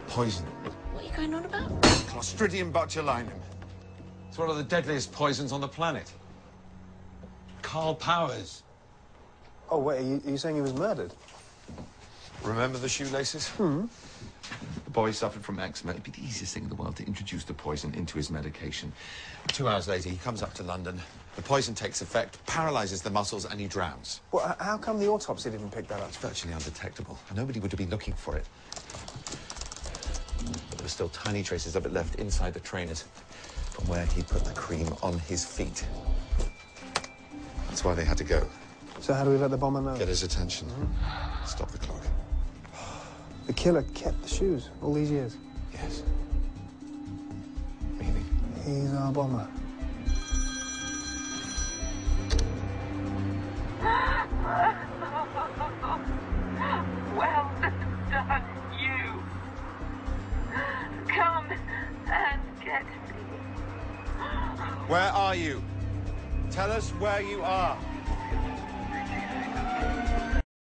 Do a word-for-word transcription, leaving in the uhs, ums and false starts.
Poison. What are you going on about? Clostridium botulinum. It's one of the deadliest poisons on the planet. Carl Powers. Oh, wait, are you, are you saying he was murdered? Remember the shoelaces? Hmm. The boy suffered from eczema. It'd be the easiest thing in the world to introduce the poison into his medication. Two hours later, he comes up to London. The poison takes effect, paralyzes the muscles, and he drowns. Well, h- how come the autopsy didn't pick that up? It's virtually undetectable. Nobody would have been looking for it. But there were still tiny traces of it left inside the trainers from where he put the cream on his feet. That's why they had to go. So how do we let the bomber know? Get his attention. Mm-hmm. Stop the clock. The killer kept the shoes all these years? Yes. Meaning? He's our bomber. Well done, you. Come and get me. Where are you? Tell us where you are.